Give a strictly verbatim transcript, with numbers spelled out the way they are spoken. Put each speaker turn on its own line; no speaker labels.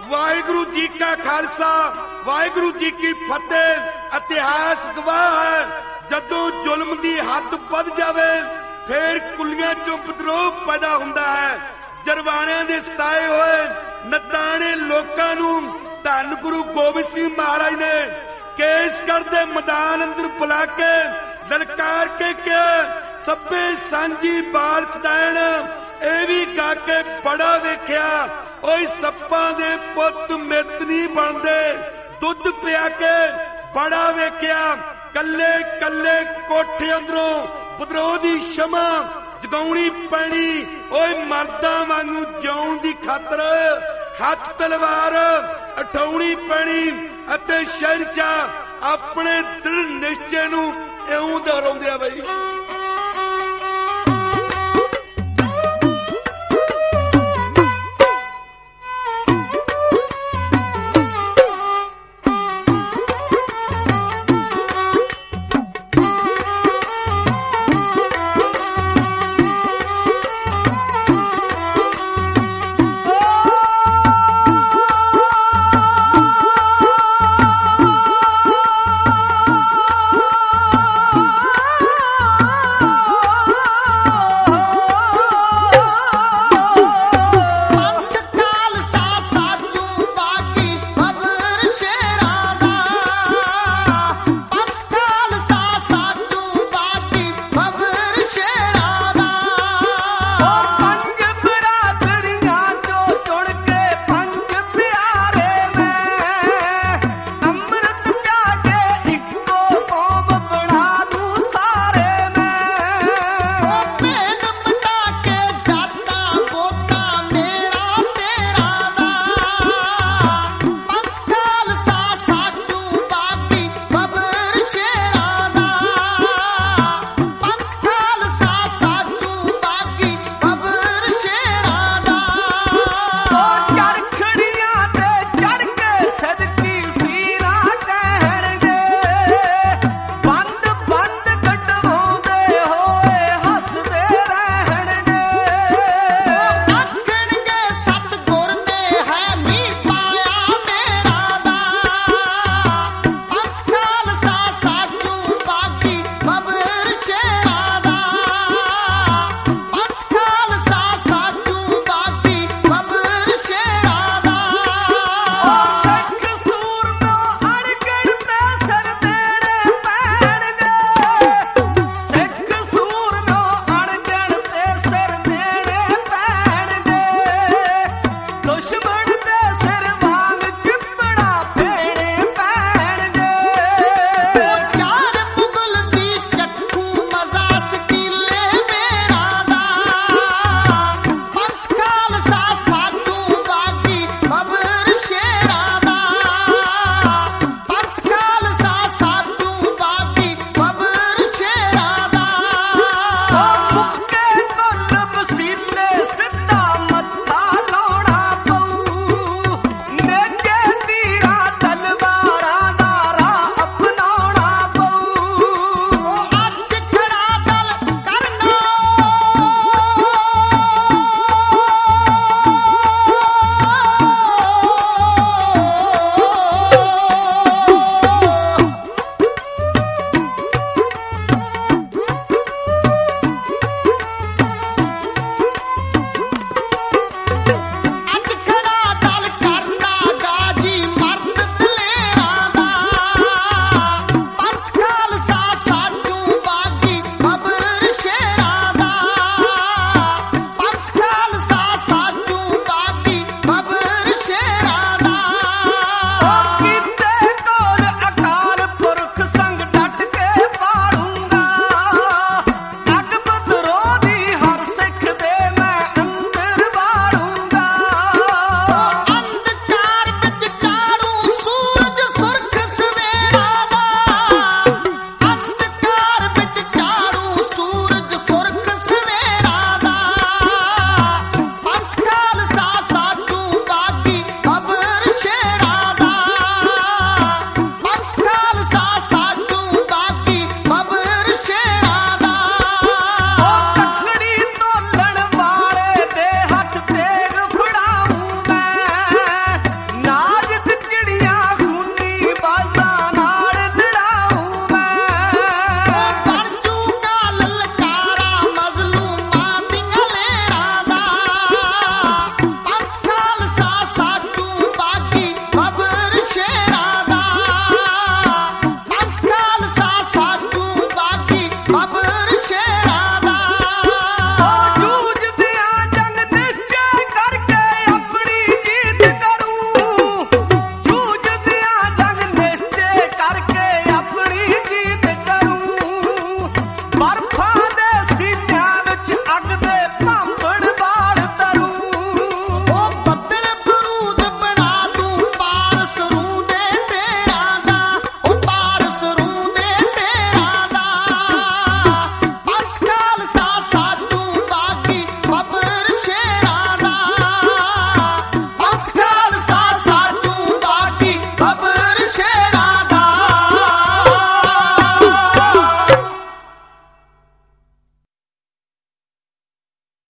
वाहिगुरु जी का खालसा वाहिगुरु जी की फतेह। इतिहास गवाह है जदों जुल्म दी हद वध जावे फिर कुलियां चों विद्रोह पैदा हुंदा है। जरवाणियां दे सताए होए नताणे लोकां नूं धन गुरु गोबिंद सिंह महाराज ने केसगढ़ दे मैदान अंदर बुला के ललकार के क्या सभे सांझी बाल सदैन ए भी गा के बड़ा वेख्या। ओए सप्पां दे पुत मित नहीं बनदे दुध पिया के बड़ा वेख्या। कल्ले कल्ले कोठे अंदरों विद्रोह दी शमा जगाउणी पैनी। ओए मर्दां वांगू जिउण दी खातर हथ तलवार उठाउणी पैनी अते शहनशाह अपने दृढ़ निश्चय नूं इउं दोहराउंदे आ बई।